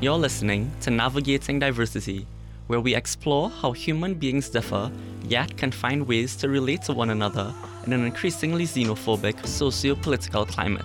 You're listening to Navigating Diversity, where we explore how human beings differ, yet can find ways to relate to one another in an increasingly xenophobic socio-political climate.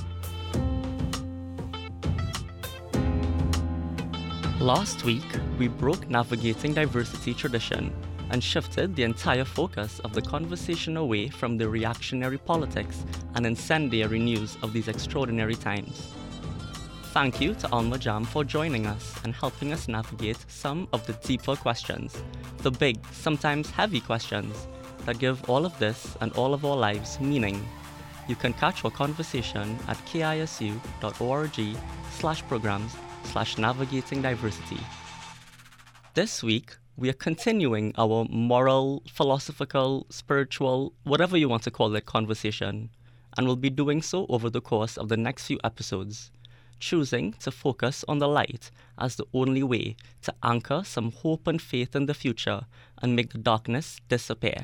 Last week, we broke Navigating Diversity tradition and shifted the entire focus of the conversation away from the reactionary politics and incendiary news of these extraordinary times. Thank you to Alma Jam for joining us and helping us navigate some of the deeper questions, the big, sometimes heavy questions that give all of this and all of our lives meaning. You can catch our conversation at kisu.org/programs/navigating diversity. This week, we are continuing our moral, philosophical, spiritual, whatever you want to call it, conversation, and we'll be doing so over the course of the next few episodes, choosing to focus on the light as the only way to anchor some hope and faith in the future and make the darkness disappear.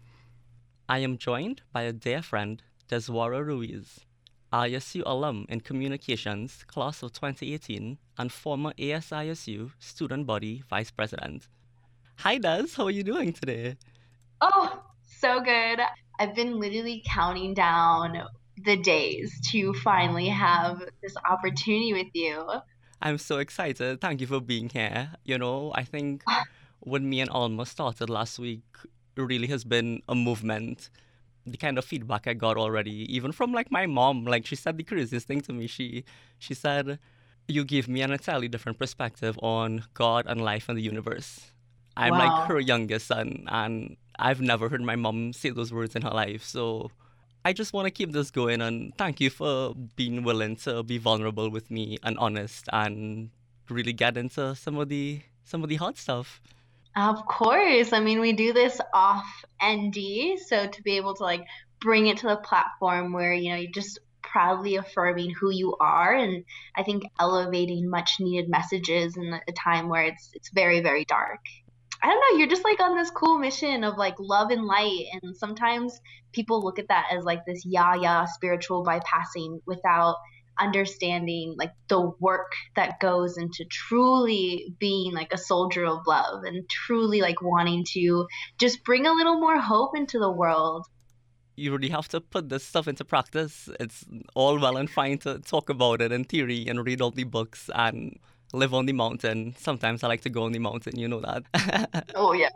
I am joined by a dear friend, Deswara Ruiz, ISU alum in Communications, class of 2018, and former ASISU student body vice president. Hi Des, how are you doing today? Oh, so good. I've been literally counting down the days to finally have this opportunity with you. I'm so excited. Thank you for being here. I think when me and Alma started last week, it really has been a movement. The kind of feedback I got already, even from my mom, she said the craziest thing to me. She said, "You give me an entirely different perspective on God and life and the universe." I'm Wow. her youngest son, and I've never heard my mom say those words in her life. So I just want to keep this going, and thank you for being willing to be vulnerable with me and honest and really get into some of the hard stuff. Of course. I mean, we do this off ND, so to be able to bring it to the platform where, you're just proudly affirming who you are, and I think elevating much needed messages in a time where it's very, very dark. I don't know, you're just on this cool mission of love and light, and sometimes people look at that as this spiritual bypassing without understanding the work that goes into truly being a soldier of love and truly wanting to just bring a little more hope into the world. You really have to put this stuff into practice. It's all well and fine to talk about it in theory and read all the books and live on the mountain. Sometimes I like to go on the mountain, you know that. Oh, yeah.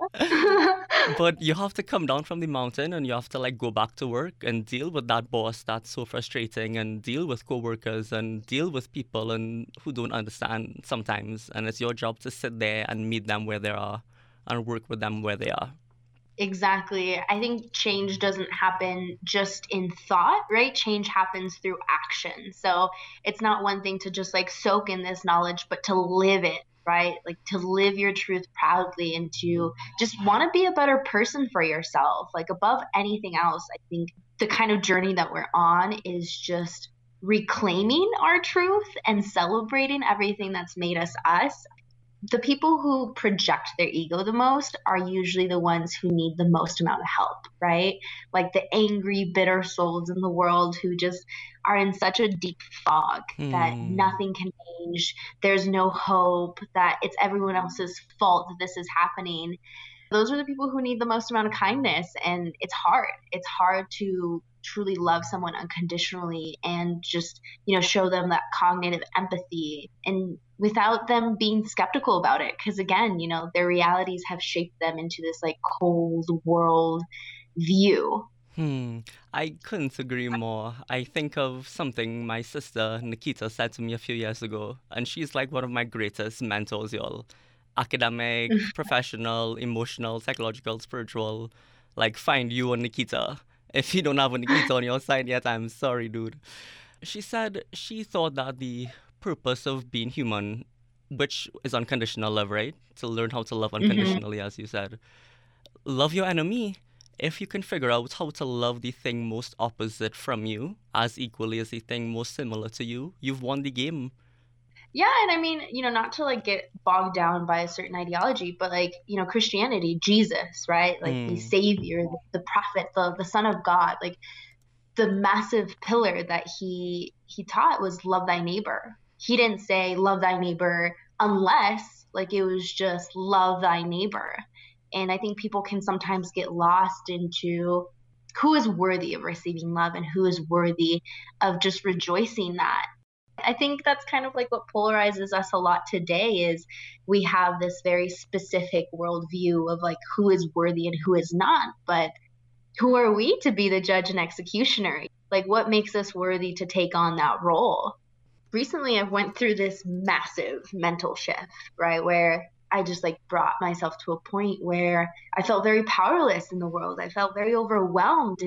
But you have to come down from the mountain and you have to go back to work and deal with that boss that's so frustrating and deal with coworkers and deal with people and who don't understand sometimes. And it's your job to sit there and meet them where they are and work with them where they are. Exactly. I think change doesn't happen just in thought, right? Change happens through action. So it's not one thing to just soak in this knowledge, but to live it, right? To live your truth proudly and to just want to be a better person for yourself. Above anything else, I think the kind of journey that we're on is just reclaiming our truth and celebrating everything that's made us us. The people who project their ego the most are usually the ones who need the most amount of help, right? The angry, bitter souls in the world who just are in such a deep fog that nothing can change. There's no hope, that it's everyone else's fault that this is happening. Those are the people who need the most amount of kindness. And it's hard. It's hard to truly love someone unconditionally and just, show them that cognitive empathy and without them being skeptical about it. Because again, their realities have shaped them into this cold world view. I couldn't agree more. I think of something my sister Nikita said to me a few years ago, and she's one of my greatest mentors, y'all. Academic, professional, emotional, psychological, spiritual. Find you and Nikita. If you don't have a Nikita on your side yet, I'm sorry, dude. She said she thought that the purpose of being human, which is unconditional love, right? To learn how to love unconditionally, as you said. Love your enemy. If you can figure out how to love the thing most opposite from you as equally as the thing most similar to you, you've won the game. Yeah, and I mean, not to get bogged down by a certain ideology, but Christianity, Jesus, right? The savior, the prophet, the son of God, the massive pillar that he taught was love thy neighbor. He didn't say love thy neighbor unless like it was just love thy neighbor. And I think people can sometimes get lost into who is worthy of receiving love and who is worthy of just rejoicing that. I think that's kind of like what polarizes us a lot today is we have this very specific worldview of like who is worthy and who is not. But who are we to be the judge and executioner? Like what makes us worthy to take on that role? Recently I went through this massive mental shift, right? Where I just like brought myself to a point where I felt very powerless in the world. I felt very overwhelmed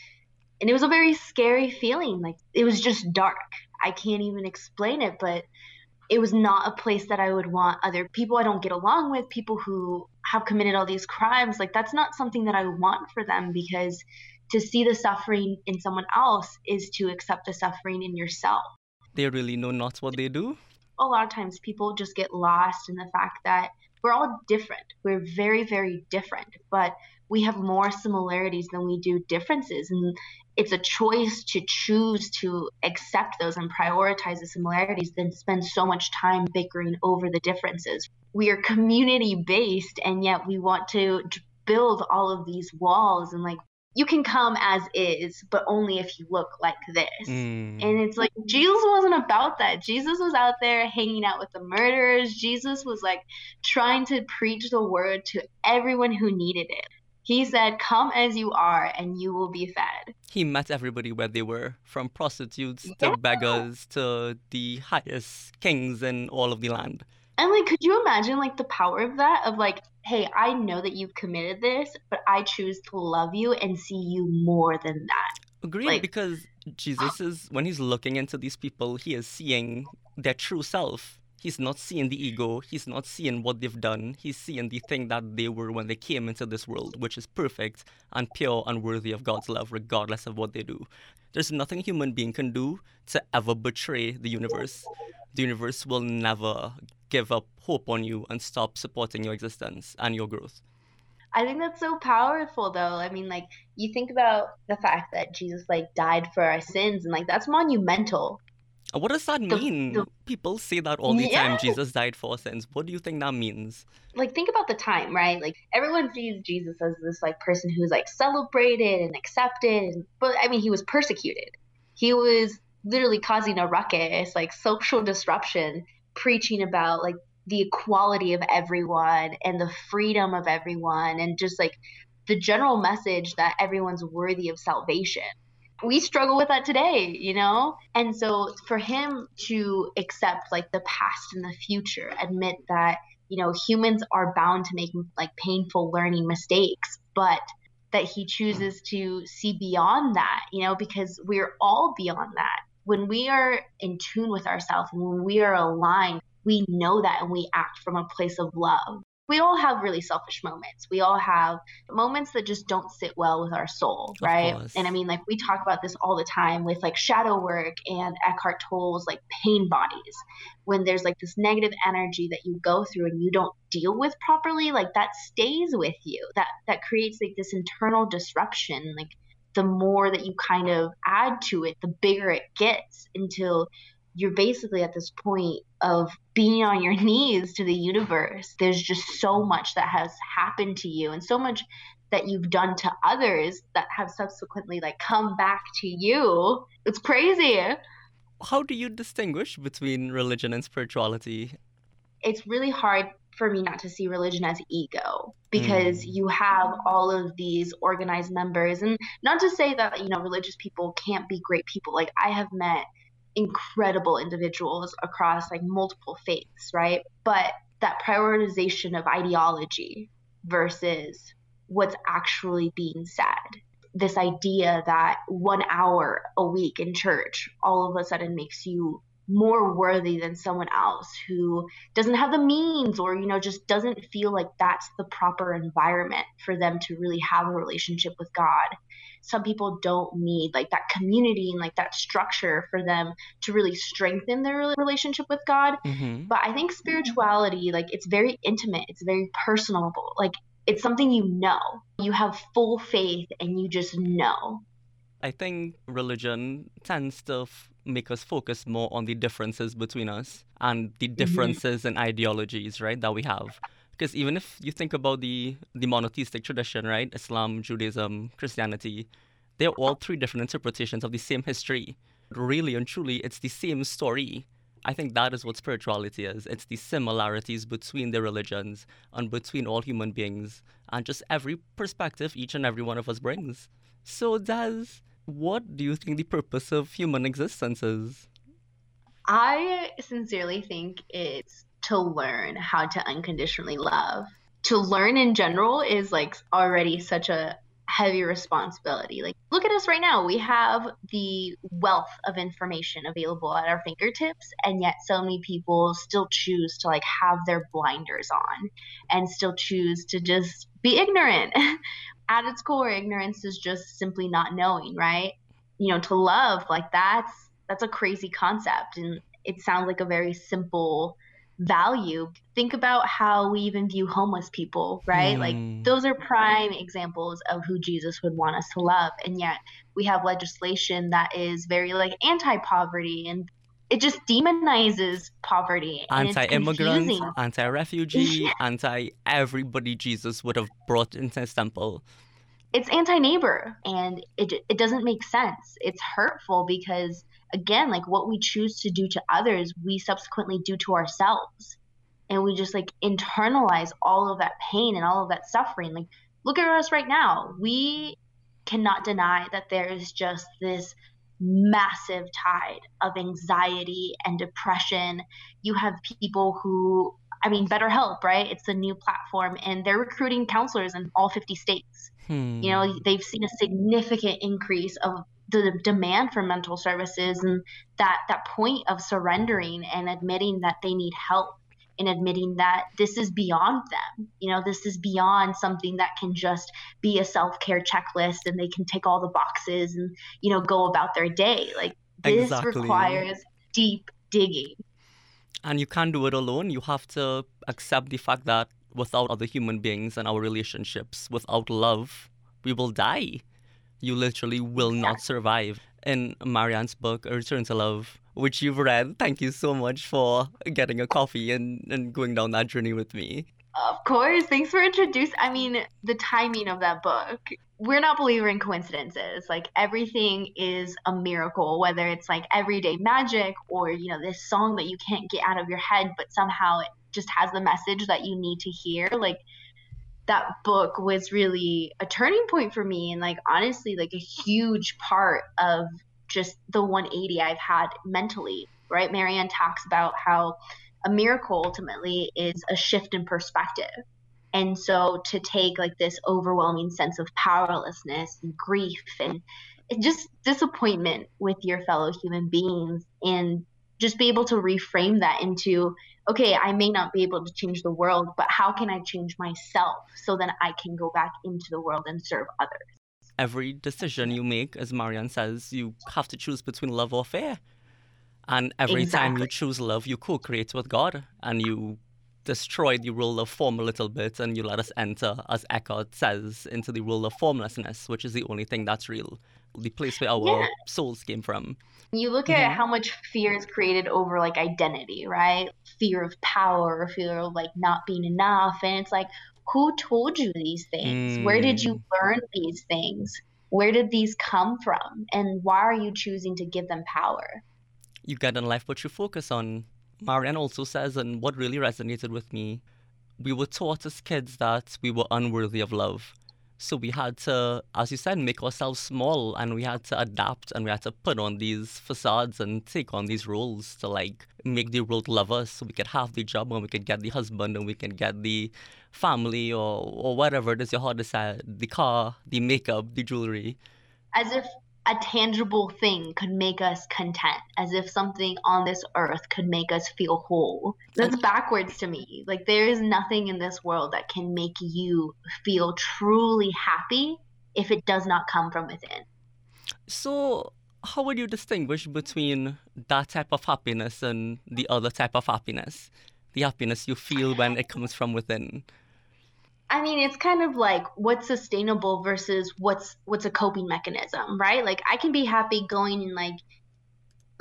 and it was a very scary feeling. Like it was just dark. I can't even explain it, but it was not a place that I would want other people I don't get along with, people who have committed all these crimes. Like that's not something that I want for them because to see the suffering in someone else is to accept the suffering in yourself. They really know not what they do. A lot of times people just get lost in the fact that we're all different. We're very, very different, but we have more similarities than we do differences. And it's a choice to choose to accept those and prioritize the similarities than spend so much time bickering over the differences. We are community based, and yet we want to build all of these walls and like, you can come as is, but only if you look like this. And it's like, Jesus wasn't about that. Jesus was out there hanging out with the murderers. Jesus was like trying to preach the word to everyone who needed it. He said, come as you are and you will be fed. He met everybody where they were, from prostitutes to beggars to the highest kings in all of the land. And like, could you imagine like the power of that? Of like, hey, I know that you've committed this, but I choose to love you and see you more than that. Agreed, like, because Jesus is, when he's looking into these people, he is seeing their true self. He's not seeing the ego. He's not seeing what they've done. He's seeing the thing that they were when they came into this world, which is perfect and pure and worthy of God's love, regardless of what they do. There's nothing a human being can do to ever betray the universe. The universe will never give up hope on you and stop supporting your existence and your growth. I think that's so powerful though. I mean, like, you think about the fact that Jesus like died for our sins and like that's monumental. What does that mean? People say that all the time, Jesus died for our sins. What do you think that means? Like, think about the time, right? Like, everyone sees Jesus as this like person who's like celebrated and accepted, but I mean, he was persecuted. He was literally causing a ruckus, like social disruption, preaching about like the equality of everyone and the freedom of everyone and just like the general message that everyone's worthy of salvation. We struggle with that today, you know? And so for him to accept like the past and the future, admit that, you know, humans are bound to make like painful learning mistakes, but that he chooses to see beyond that, you know, because we're all beyond that. When we are in tune with ourselves and when we are aligned, we know that and we act from a place of love. We all have really selfish moments. We all have moments that just don't sit well with our soul, right? And I mean, like, we talk about this all the time with like shadow work and Eckhart Tolle's like pain bodies. When there's like this negative energy that you go through and you don't deal with properly, like that stays with you. That creates like this internal disruption. Like the more that you kind of add to it, the bigger it gets until you're basically at this point of being on your knees to the universe. There's just so much that has happened to you and so much that you've done to others that have subsequently like come back to you. It's crazy. How do you distinguish between religion and spirituality? It's really hard for me not to see religion as ego because you have all of these organized members, and not to say that, you know, religious people can't be great people. Like, I have met incredible individuals across like multiple faiths, right? But that prioritization of ideology versus what's actually being said, this idea that 1 hour a week in church all of a sudden makes you more worthy than someone else who doesn't have the means or, you know, just doesn't feel like that's the proper environment for them to really have a relationship with God. Some people don't need like that community and like that structure for them to really strengthen their relationship with God. But I think spirituality, like, it's very intimate. It's very personable. Like, it's something you know. You have full faith and you just know. I think religion tends to make us focus more on the differences between us and the Hmm. differences in ideologies, right, that we have. Because even if you think about the monotheistic tradition, right, Islam, Judaism, Christianity, they're all three different interpretations of the same history. Really and truly, it's the same story. I think that is what spirituality is. It's the similarities between the religions and between all human beings and just every perspective each and every one of us brings. So, Daz, what do you think the purpose of human existence is? I sincerely think it's to learn how to unconditionally love. To learn in general is like already such a heavy responsibility. Like, look at us right now. We have the wealth of information available at our fingertips, and yet so many people still choose to like have their blinders on and still choose to just be ignorant. At its core, ignorance is just simply not knowing, right? To love, like that's a crazy concept, and it sounds like a very simple value. Think about how we even view homeless people, right? Like Hmm. those are prime examples of who Jesus would want us to love. And yet we have legislation that is very like anti-poverty, and it just demonizes poverty, and it's Anti-immigrant, confusing. anti-refugee, anti-everybody Jesus would have brought into his temple. It's anti-neighbor, and it doesn't make sense. It's hurtful because again, like what we choose to do to others, we subsequently do to ourselves, and we just like internalize all of that pain and all of that suffering. Like, look at us right now. We cannot deny that there is just this massive tide of anxiety and depression. You have people who, I mean, BetterHelp, right? It's a new platform, and they're recruiting counselors in all 50 states. Hmm. They've seen a significant increase of the demand for mental services, and that point of surrendering and admitting that they need help, and admitting that this is beyond them. This is beyond something that can just be a self-care checklist and they can tick all the boxes and go about their day. Like, this Exactly. requires deep digging. And you can't do it alone. You have to accept the fact that without other human beings and our relationships, without love, we will die. You literally will not Exactly. survive. In Marianne's book, A Return to Love, which you've read, thank you so much for getting a coffee and going down that journey with me. Of course. Thanks for introducing. I mean, the timing of that book. We're not believer in coincidences. Like, everything is a miracle, whether it's like everyday magic or, this song that you can't get out of your head, but somehow it just has the message that you need to hear. Like, that book was really a turning point for me, and like honestly like a huge part of just the 180 I've had mentally, right? Marianne talks about how a miracle ultimately is a shift in perspective. And so to take like this overwhelming sense of powerlessness and grief and just disappointment with your fellow human beings, and just be able to reframe that into, okay, I may not be able to change the world, but how can I change myself so then I can go back into the world and serve others? Every decision you make, as Marianne says, you have to choose between love or fear. And every time you Exactly. choose love, you co create with God and you destroy the rule of form a little bit and you let us enter, as Eckhart says, into the rule of formlessness, which is the only thing that's real, the place where our Yeah. souls came from. You look at Hmm. how much fear is created over like identity, right? Fear of power, fear of like not being enough. And it's like, who told you these things? Where did you Hmm. learn these things? Where did these come from? And why are you choosing to give them power? You get in life what you focus on. Marianne also says, and what really resonated with me, we were taught as kids that we were unworthy of love. So we had to, as you said, make ourselves small and we had to adapt and we had to put on these facades and take on these roles to like make the world love us so we could have the job and we could get the husband and we can get the family or whatever it is your heart desire, the car, the makeup, the jewelry. As if a tangible thing could make us content, as if something on this earth could make us feel whole. And That's backwards to me. Like, there is nothing in this world that can make you feel truly happy if it does not come from within. so how would you distinguish between that type of happiness and the other type of happiness? The happiness you feel when it comes from within. I mean, it's kind of like what's sustainable versus what's a coping mechanism, right? Like, I can be happy going and like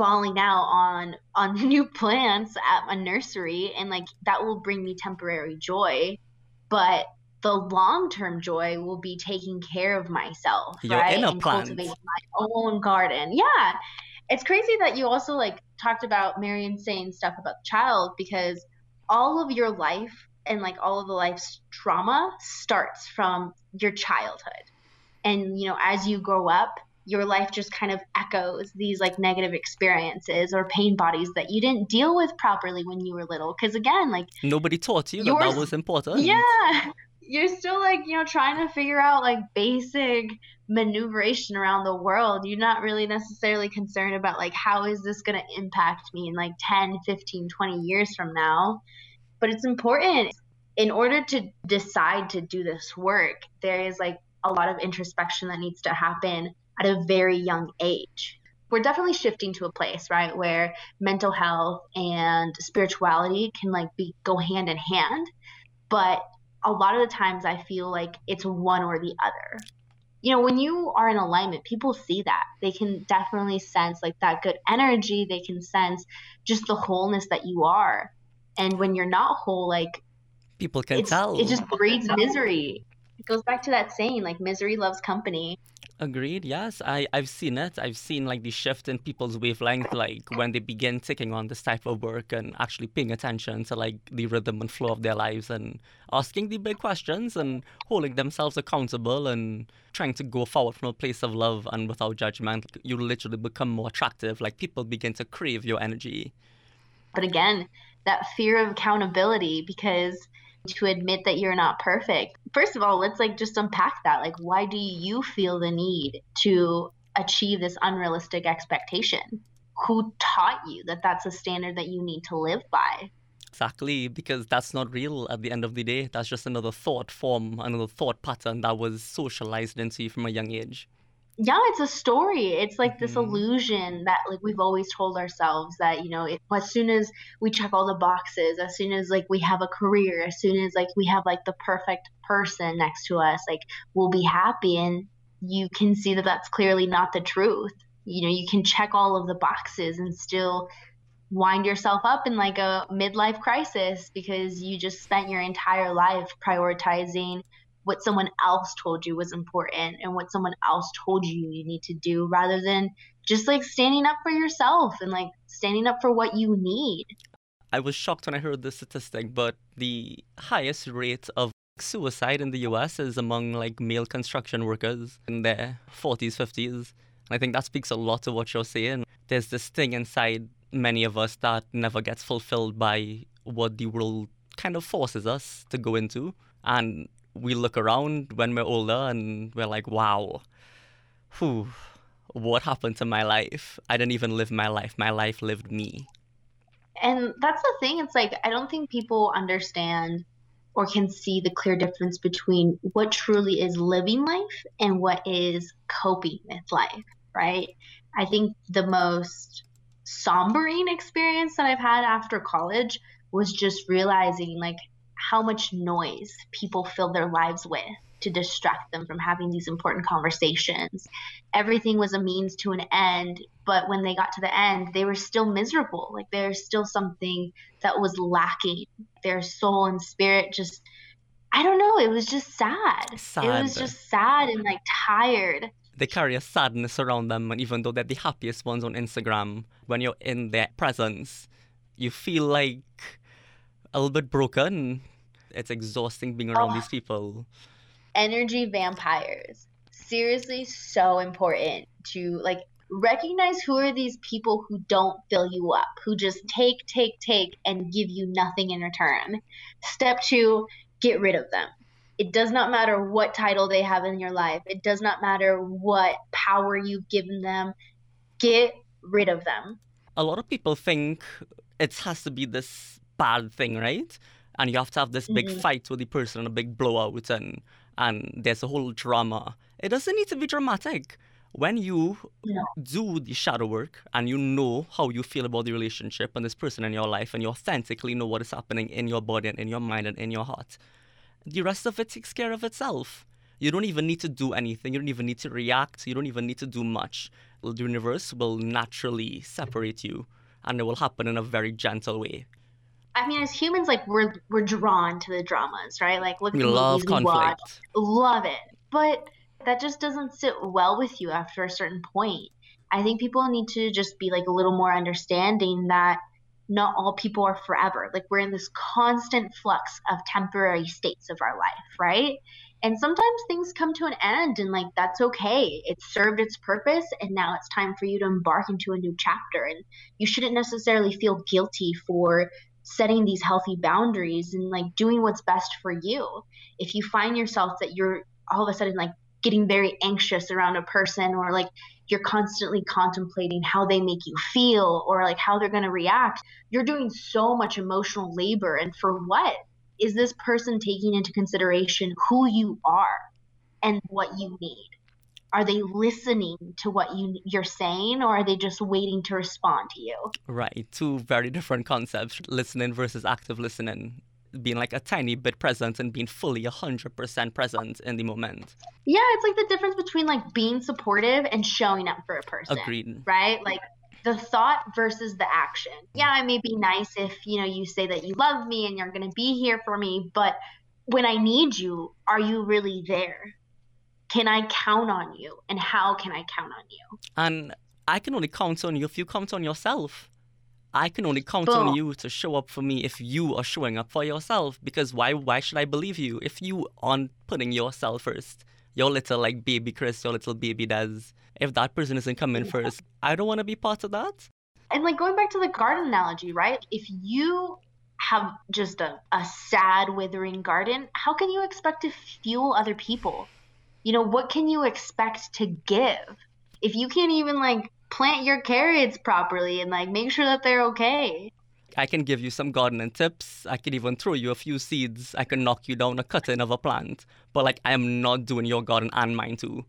falling out on new plants at a nursery, and like that will bring me temporary joy, but the long-term joy will be taking care of myself, Your right? inner And cultivating plant. my own garden. Yeah. It's crazy that you also like talked about Marion saying stuff about the child, because all of your life and like all of the life's trauma starts from your childhood. And as you grow up, your life just kind of echoes these like negative experiences or pain bodies that you didn't deal with properly when you were little, because again, like Nobody taught you that that yours, was important. yeah, you're still like trying to figure out like basic maneuveration around the world. You're not really necessarily concerned about like how is this going to impact me in like 10, 15, 20 years from now. But it's important. In order to decide to do this work, there is like a lot of introspection that needs to happen at a very young age. We're definitely shifting to a place, right, where mental health and spirituality can like go hand in hand. But a lot of the times I feel like it's one or the other. When you are in alignment, people see that. They can definitely sense like that good energy. They can sense just the wholeness that you are. And when you're not whole, like People can it tell. just breeds misery. It goes back to that saying, like misery loves company. Agreed, yes. I've seen it. I've seen like the shift in people's wavelength, like when they begin taking on this type of work and actually paying attention to like the rhythm and flow of their lives and asking the big questions and holding themselves accountable and trying to go forward from a place of love and without judgment. You literally become more attractive. Like people begin to crave your energy. But again, that fear of accountability, because to admit that you're not perfect. First of all, let's like just unpack that. Like, why do you feel the need to achieve this unrealistic expectation? Who taught you that that's a standard that you need to live by? Exactly, because that's not real at the end of the day. That's just another thought form, another thought pattern that was socialized into you from a young age. Yeah, it's a story. It's like this Hmm. illusion that like we've always told ourselves that, as soon as we check all the boxes, as soon as like we have a career, as soon as like we have like the perfect person next to us, like we'll be happy. And you can see that that's clearly not the truth. You can check all of the boxes and still wind yourself up in like a midlife crisis because you just spent your entire life prioritizing what someone else told you was important and what someone else told you need to do, rather than just like standing up for yourself and like standing up for what you need. I was shocked when I heard this statistic, but the highest rate of suicide in the US is among like male construction workers in their 40s, 50s. And I think that speaks a lot to what you're saying. There's this thing inside many of us that never gets fulfilled by what the world kind of forces us to go into. And we look around when we're older and we're like, wow, whew, what happened to my life? I didn't even live my life. My life lived me. And that's the thing. It's like, I don't think people understand or can see the clear difference between what truly is living life and what is coping with life, right? I think the most sombering experience that I've had after college was just realizing like how much noise people fill their lives with to distract them from having these important conversations. Everything was a means to an end, but when they got to the end, they were still miserable. Like there's still something that was lacking. Their soul and spirit just, I don't know, it was just sad. It was Sad. just sad and like tired. They carry a sadness around them, and even though they're the happiest ones on Instagram, when you're in their presence, you feel like a little bit broken. It's exhausting being around Oh, these people. energy vampires. Seriously, so important to like recognize who are these people who don't fill you up, who just take, and give you nothing in return. Step two, get rid of them. It does not matter what title they have in your life, it does not matter what power you've given them. Get rid of them. A lot of people think it has to be this bad thing, right? And you have to have this big Mm-mm. fight with the person and a big blowout, and there's a whole drama. It doesn't need to be dramatic. When you No. do the shadow work and you know how you feel about the relationship and this person in your life, and you authentically know what is happening in your body and in your mind and in your heart, the rest of it takes care of itself. You don't even need to do anything. You don't even need to react. You don't even need to do much. the universe will naturally separate you, and it will happen in a very gentle way. I mean, as humans, like we're drawn to the dramas, right? Like look at We the love movies we watch, conflict. love it. But that just doesn't sit well with you after a certain point. I think people need to just be like a little more understanding that not all people are forever. Like we're in this constant flux of temporary states of our life, right? And sometimes things come to an end and like that's okay. It served its purpose and now it's time for you to embark into a new chapter. And you shouldn't necessarily feel guilty for setting these healthy boundaries and like doing what's best for you. If you find yourself that you're all of a sudden like getting very anxious around a person or like you're constantly contemplating how they make you feel or like how they're going to react, you're doing so much emotional labor. And for what? Is this person taking into consideration who you are and what you need? Are they listening to what you're saying or are they just waiting to respond to you? Right, two very different concepts, listening versus active listening. Being like a tiny bit present and being fully 100% present in the moment. Yeah, it's like the difference between like being supportive and showing up for a person. Agreed. Right? Like the thought versus the action. Yeah, it may be nice if, you say that you love me and you're going to be here for me, but when I need you, are you really there? Can I count on you? And how can I count on you? And I can only count on you if you count on yourself. I can only count Boom. on you to show up for me if you are showing up for yourself. Because why should I believe you if you aren't putting yourself first? Your little like baby Chris, your little baby Des. If that person isn't coming first, I don't want to be part of that. And like going back to the garden analogy, right? If you have just a sad, withering garden, how can you expect to fuel other people? What can you expect to give if you can't even like plant your carrots properly and like make sure that they're okay? I can give you some gardening tips. I can even throw you a few seeds. I can knock you down a cutting of a plant. But like I am not doing your garden and mine too.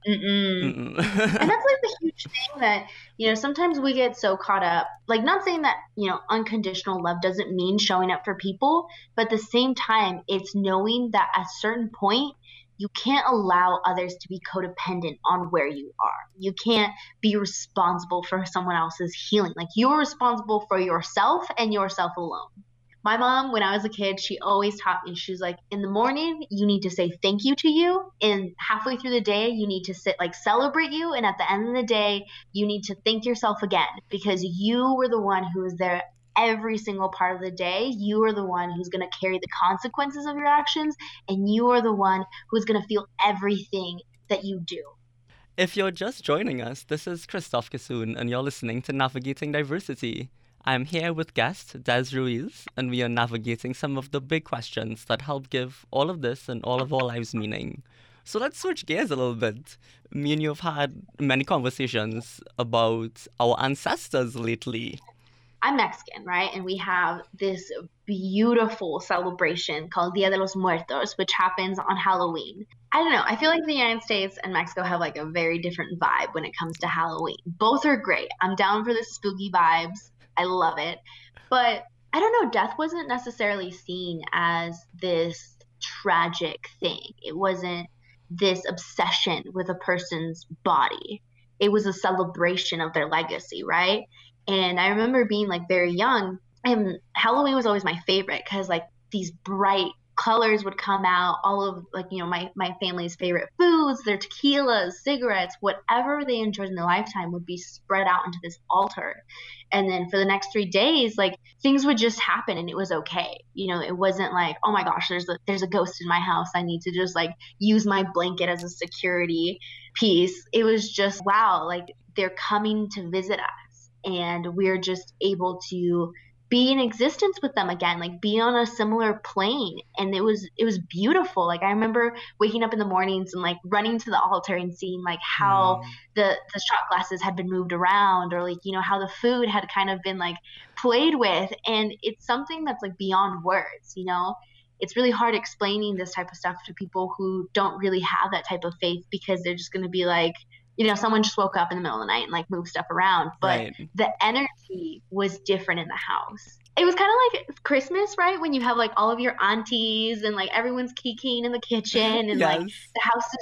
And that's like the huge thing that, sometimes we get so caught up, like not saying that, unconditional love doesn't mean showing up for people, but at the same time, it's knowing that at a certain point, you can't allow others to be codependent on where you are. You can't be responsible for someone else's healing. Like you're responsible for yourself and yourself alone. My mom, when I was a kid, she always taught me, she's like, in the morning, you need to say thank you to you. And halfway through the day, you need to celebrate you. And at the end of the day, you need to thank yourself again because you were the one who was there every single part of the day. You are the one who's going to carry the consequences of your actions. And you are the one who's going to feel everything that you do. If you're just joining us, this is Christoph Kissoon, and you're listening to Navigating Diversity. I'm here with guest Des Ruiz, and we are navigating some of the big questions that help give all of this and all of our lives meaning. So let's switch gears a little bit. Me and you have had many conversations about our ancestors lately. I'm Mexican, right? And we have this beautiful celebration called Dia de los Muertos, which happens on Halloween. I don't know. I feel like the United States and Mexico have like a very different vibe when it comes to Halloween. Both are great. I'm down for the spooky vibes. I love it. But I don't know, death wasn't necessarily seen as this tragic thing. It wasn't this obsession with a person's body. It was a celebration of their legacy, right? And I remember being like very young, and Halloween was always my favorite because like these bright colors would come out, all of like, my family's favorite foods, their tequilas, cigarettes, whatever they enjoyed in their lifetime would be spread out into this altar. And then for the next 3 days, like things would just happen and it was okay. It wasn't like, oh my gosh, there's a ghost in my house. I need to just like use my blanket as a security piece. It was just, wow, like they're coming to visit us and we're just able to be in existence with them again, like be on a similar plane. And it was beautiful. Like I remember waking up in the mornings and like running to the altar and seeing like how the shot glasses had been moved around or like, how the food had kind of been like played with. And it's something that's like beyond words, It's really hard explaining this type of stuff to people who don't really have that type of faith because they're just going to be like, someone just woke up in the middle of the night and like moved stuff around. But right. The energy was different in the house. It was kind of like Christmas, right? When you have like all of your aunties and like everyone's kikiing in the kitchen and yes. like the house is just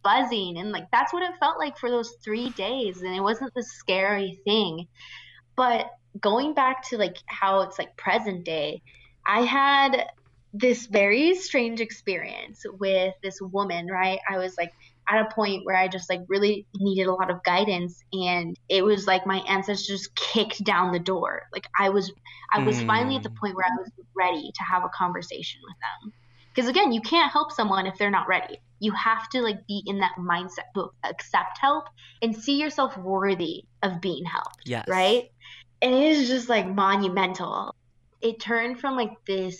buzzing. And like, that's what it felt like for those 3 days. And it wasn't the scary thing. But going back to like how it's like present day, I had this very strange experience with this woman, right? I was like at a point where I just like really needed a lot of guidance, and it was like my ancestors just kicked down the door. Like I was finally at the Mm. point where I was ready to have a conversation with them. Because again, you can't help someone if they're not ready. You have to like be in that mindset to accept help and see yourself worthy of being helped, Yes. right? And it is just like monumental. It turned from like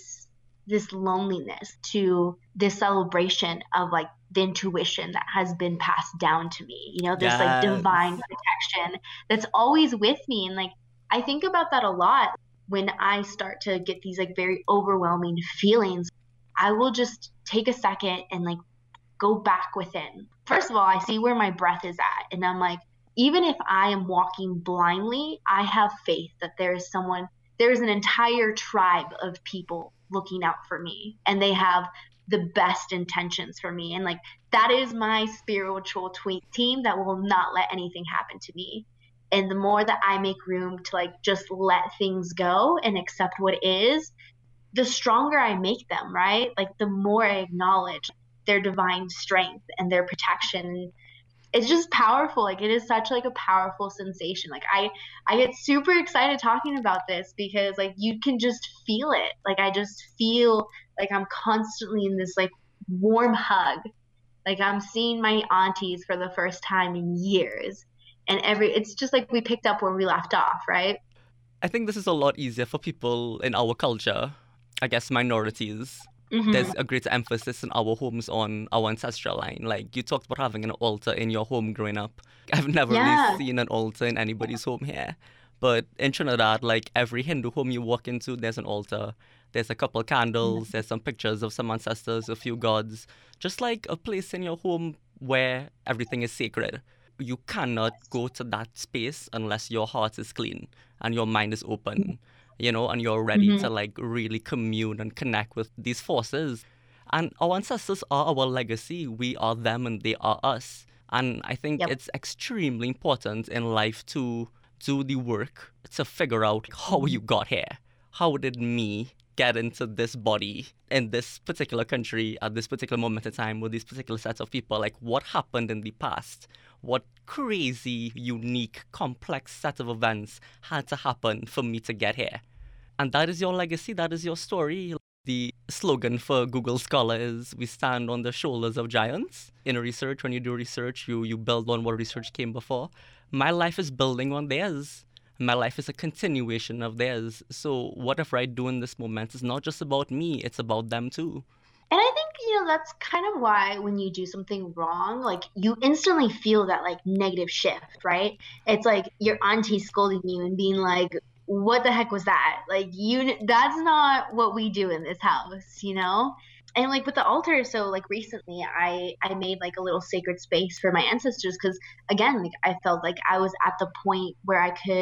this loneliness to this celebration of like the intuition that has been passed down to me, this like divine Yes. protection that's always with me. And like I think about that a lot when I start to get these like very overwhelming feelings. I will just take a second and like go back within. First of all, I see where my breath is at, and I'm like, even if I am walking blindly, I have faith that there is someone, there is an entire tribe of people looking out for me, and they have the best intentions for me. And like, that is my spiritual team that will not let anything happen to me. And the more that I make room to like just let things go and accept what is, the stronger I make them, right? Like the more I acknowledge their divine strength and their protection. It's just powerful. Like it is such like a powerful sensation. Like I get super excited talking about this because like you can just feel it. Like I just feel like I'm constantly in this like warm hug. Like I'm seeing my aunties for the first time in years. And it's just like we picked up where we left off, right? I think this is a lot easier for people in our culture, I guess minorities. Mm-hmm. There's a greater emphasis in our homes on our ancestral line. Like you talked about having an altar in your home growing up. I've never really Yeah. seen an altar in anybody's home here. But in Trinidad, like every Hindu home you walk into, there's an altar. There's a couple candles, there's some pictures of some ancestors, a few gods. Just like a place in your home where everything is sacred. You cannot go to that space unless your heart is clean and your mind is open, and you're ready Mm-hmm. to like really commune and connect with these forces. And our ancestors are our legacy. We are them and they are us. And I think Yep. it's extremely important in life to do the work to figure out how you got here. How did me get into this body in this particular country at this particular moment in time with these particular sets of people? Like, what happened in the past? What crazy, unique, complex set of events had to happen for me to get here? And that is your legacy, that is your story. The slogan for Google Scholar is we stand on the shoulders of giants. In research, when you do research, you build on what research came before. My life is building on theirs. My life is a continuation of theirs. So whatever I do in this moment is not just about me, it's about them too. And I think, that's kind of why when you do something wrong, like you instantly feel that like negative shift, right? It's like your auntie scolding you and being like, what the heck was that? Like that's not what we do in this house. And like with the altar, so like recently I made like a little sacred space for my ancestors because again, like I felt like I was at the point where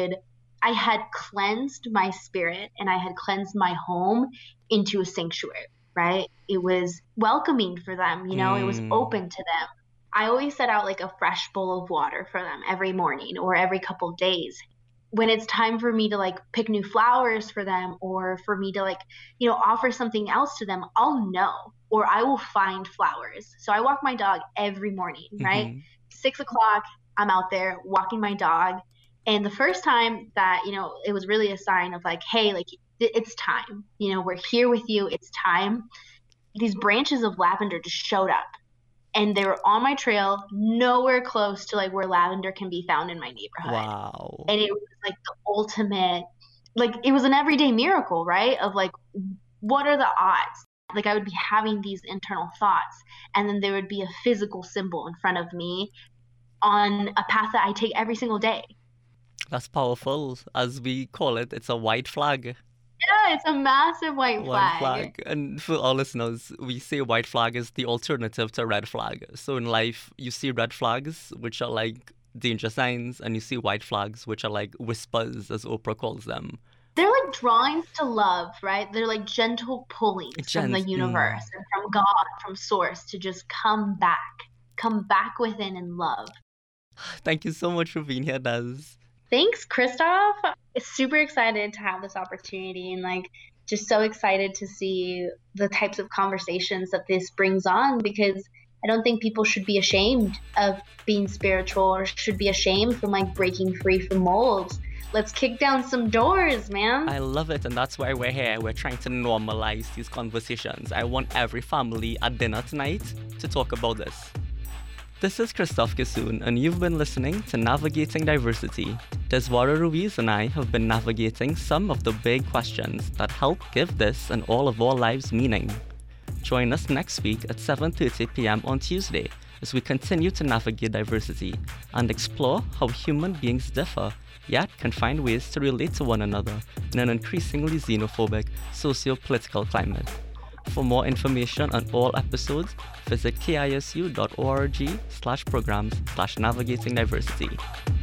I had cleansed my spirit and I had cleansed my home into a sanctuary, right? It was welcoming for them, it was Mm, open to them. I always set out like a fresh bowl of water for them every morning or every couple of days. When it's time for me to like pick new flowers for them or for me to like, offer something else to them, I'll know or I will find flowers. So I walk my dog every morning, right? hmm 6 o'clock, I'm out there walking my dog. And the first time that, it was really a sign of like, hey, like it's time. We're here with you. It's time. These branches of lavender just showed up and they were on my trail, nowhere close to like where lavender can be found in my neighborhood. Wow. And it was like the ultimate, like it was an everyday miracle, right? Of like, what are the odds? Like I would be having these internal thoughts and then there would be a physical symbol in front of me on a path that I take every single day. That's powerful. As we call it, it's a white flag. Yeah, it's a massive white White flag. flag. And for our listeners, we say white flag is the alternative to red flag. So in life, you see red flags, which are like danger signs, and you see white flags, which are like whispers, as Oprah calls them. They're like drawings to love, right? They're like gentle pullings from the Gens, universe and from God, from source to just come back, come back within and love. Thank you so much for being here, Des. Thanks, Christoph. Super excited to have this opportunity and like just so excited to see the types of conversations that this brings on, because I don't think people should be ashamed of being spiritual or should be ashamed from like breaking free from molds. Let's kick down some doors, man. I love it, and that's why we're here. We're trying to normalize these conversations. I want every family at dinner tonight to talk about this. This is Christoph Kissoon, and you've been listening to Navigating Diversity. Deswara Ruiz and I have been navigating some of the big questions that help give this and all of our lives meaning. Join us next week at 7:30 p.m. on Tuesday as we continue to navigate diversity and explore how human beings differ, yet can find ways to relate to one another in an increasingly xenophobic socio-political climate. For more information on all episodes, visit kisu.org/programs/navigating diversity.